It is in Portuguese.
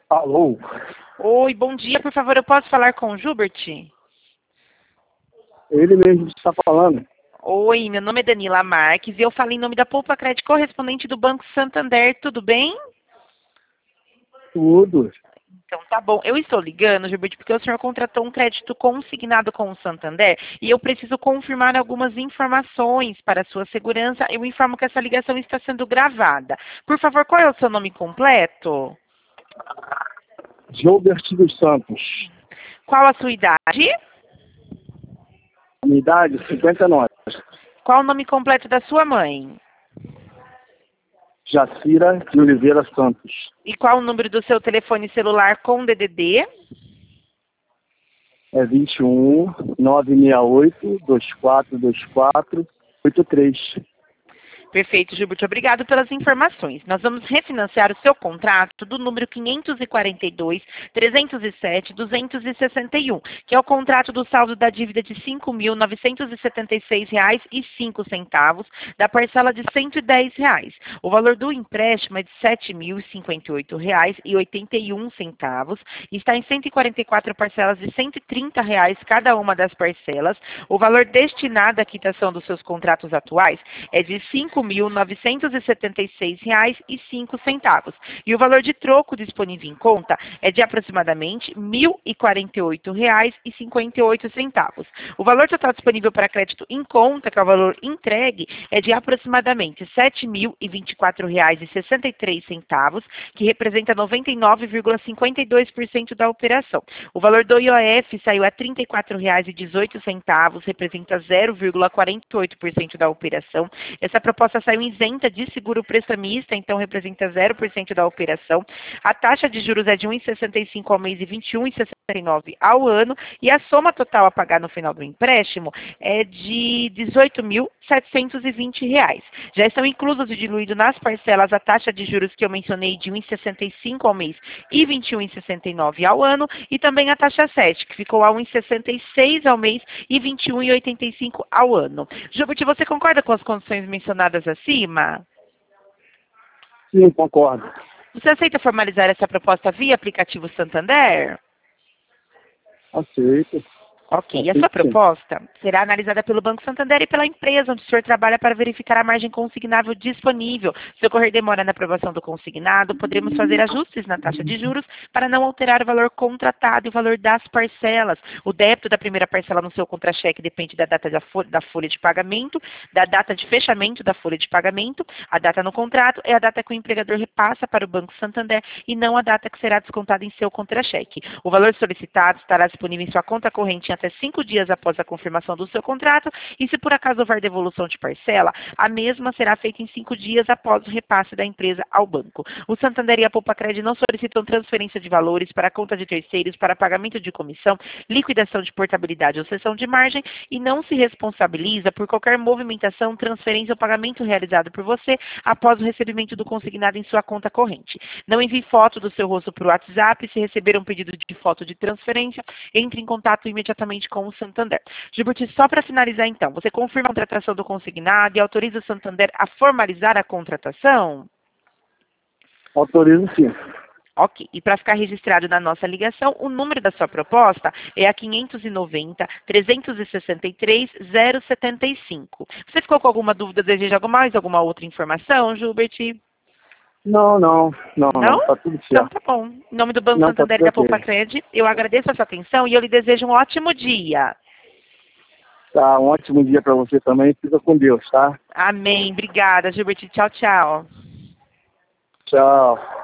Alô? Oi, bom dia. Por favor, eu posso falar com o Gilbert? Ele mesmo está falando. Oi, meu nome é Danila Marques e eu falo em nome da Poupa Crédito correspondente do Banco Santander. Tudo bem? Tudo. Então, tá bom. Eu estou ligando, Gilbert, porque o senhor contratou um crédito consignado com o Santander e eu preciso confirmar algumas informações para a sua segurança. Eu informo que essa ligação está sendo gravada. Por favor, qual é o seu nome completo? Gilbert dos Santos. Qual a sua idade? Minha idade, 59. Qual o nome completo da sua mãe? Jacira de Oliveira Santos. E qual o número do seu telefone celular com DDD? É 21 968 2424 83. Perfeito, Gilbert. Obrigado pelas informações. Nós vamos refinanciar o seu contrato do número 542.307.261, que é o contrato do saldo da dívida de R$ 5.976,05, da parcela de R$ 110. O valor do empréstimo é de R$ 7.058,81 e está em 144 parcelas de R$ 130 cada uma das parcelas. O valor destinado à quitação dos seus contratos atuais é de R$ 5.976,05. E o valor de troco disponível em conta é de aproximadamente R$ 1.048,58. O valor total disponível para crédito em conta, que é o valor entregue, é de aproximadamente R$ 7.024,63, que representa 99,52% da operação. O valor do IOF saiu a R$ 34,18, representa 0,48% da operação. Essa proposta saiu isenta de seguro prestamista, então representa 0% da operação. A taxa de juros é de 1,65 ao mês e 21,69 ao ano, e a soma total a pagar no final do empréstimo é de R$ 18.720. Já estão inclusos e diluídos nas parcelas a taxa de juros que eu mencionei de 1,65 ao mês e 21,69 ao ano, e também a taxa 7, que ficou a 1,66 ao mês e 21,85 ao ano. Gilbert, você concorda com as condições mencionadas acima? Sim, concordo. Você aceita formalizar essa proposta via aplicativo Santander? Aceito. Ok, e a sua Aceito sim. proposta será analisada pelo Banco Santander e pela empresa onde o senhor trabalha para verificar a margem consignável disponível. Se ocorrer demora na aprovação do consignado, poderemos fazer ajustes na taxa de juros para não alterar o valor contratado e o valor das parcelas. O débito da primeira parcela no seu contra-cheque depende da data da folha de pagamento, da data de fechamento da folha de pagamento. A data no contrato é a data que o empregador repassa para o Banco Santander e não a data que será descontada em seu contra-cheque. O valor solicitado estará disponível em sua conta corrente até 5 dias após a confirmação do seu contrato, e se por acaso houver devolução de parcela, a mesma será feita em 5 dias após o repasse da empresa ao banco. O Santander e a Poupa Crédito não solicitam transferência de valores para a conta de terceiros para pagamento de comissão, liquidação de portabilidade ou cessão de margem, e não se responsabiliza por qualquer movimentação, transferência ou pagamento realizado por você após o recebimento do consignado em sua conta corrente. Não envie foto do seu rosto para o WhatsApp. Se receber um pedido de foto de transferência, entre em contato imediatamente com o Santander. Gilbert, só para finalizar então, você confirma a contratação do consignado e autoriza o Santander a formalizar a contratação? Autorizo sim. Ok. E para ficar registrado na nossa ligação, o número da sua proposta é a 590-363-075. Você ficou com alguma dúvida, deseja mais alguma outra informação, Gilbert? Não. Não? Tá tudo Então certo. tá bom. Em nome do Banco Não, tá Santander e tudo da ok. Poupa Cred, eu agradeço a sua atenção e eu lhe desejo um ótimo dia. Tá, um ótimo dia para você também. Fica com Deus, tá? Amém. Obrigada, Gilbert. Tchau, tchau. Tchau.